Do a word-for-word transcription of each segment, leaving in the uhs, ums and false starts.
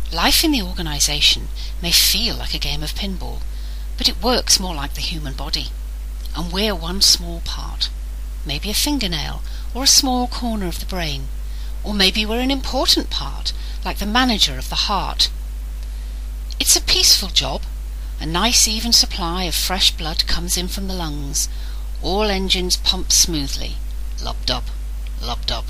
Life in the organisation may feel like a game of pinball, but it works more like the human body. And we're one small part. Maybe a fingernail, or a small corner of the brain. Or maybe we're an important part, like the manager of the heart. It's a peaceful job. A nice even supply of fresh blood comes in from the lungs. All engines pump smoothly. Lub-dub, lub-dub.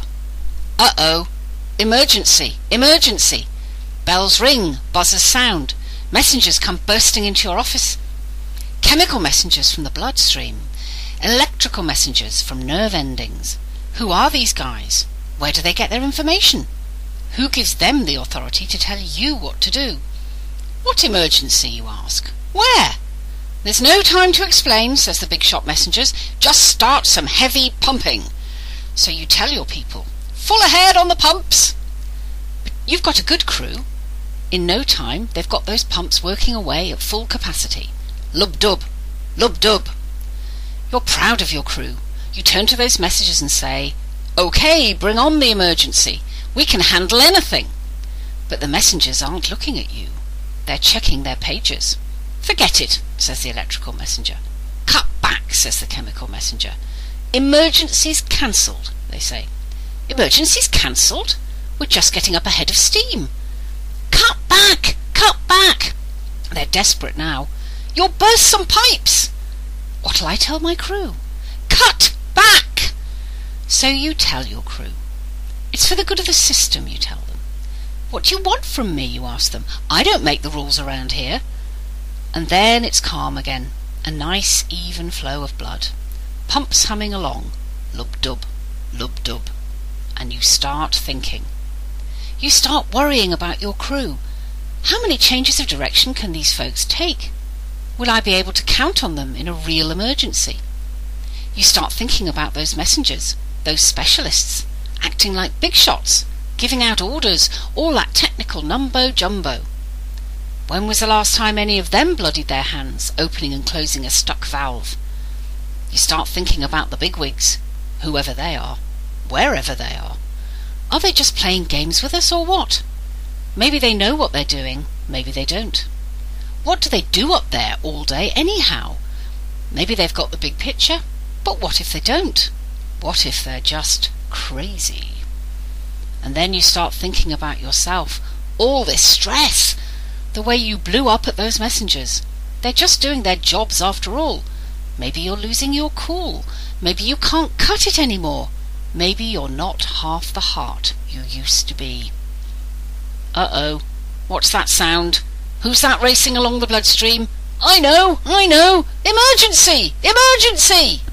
Uh-oh! Emergency! Emergency! Bells ring, buzzers sound. Messengers come bursting into your office. Chemical messengers from the bloodstream. Electrical messengers from nerve endings. Who are these guys? Where do they get their information? Who gives them the authority to tell you what to do? What emergency, you ask? Where? There's no time to explain, says the big shot messengers. Just start some heavy pumping. So you tell your people, full ahead on the pumps. But you've got a good crew. In no time, they've got those pumps working away at full capacity. Lub-dub, lub-dub. You're proud of your crew. You turn to those messengers and say, OK, bring on the emergency. We can handle anything. But the messengers aren't looking at you. They're checking their pages. Forget it, says the electrical messenger. Cut back, says the chemical messenger. Emergency's cancelled, they say. Emergency's cancelled? We're just getting up ahead of steam. Cut back! Cut back! They're desperate now. You'll burst some pipes! What'll I tell my crew? Cut back! So you tell your crew. It's for the good of the system, you tell them. What do you want from me, you ask them. I don't make the rules around here. And then it's calm again, a nice even flow of blood. Pumps humming along, lub-dub, lub-dub. And you start thinking. You start worrying about your crew. How many changes of direction can these folks take? Will I be able to count on them in a real emergency? You start thinking about those messengers, those specialists, acting like big shots, giving out orders, all that technical numbo-jumbo. When was the last time any of them bloodied their hands, opening and closing a stuck valve? You start thinking about the bigwigs, whoever they are, wherever they are. Are they just playing games with us or what? Maybe they know what they're doing, maybe they don't. What do they do up there all day anyhow? Maybe they've got the big picture, but what if they don't? What if they're just crazy? And then you start thinking about yourself, all this stress, the way you blew up at those messengers. They're just doing their jobs after all. Maybe you're losing your cool. Maybe you can't cut it anymore. Maybe you're not half the heart you used to be. Uh-oh, what's that sound? Who's that racing along the bloodstream? I know, I know! Emergency! Emergency!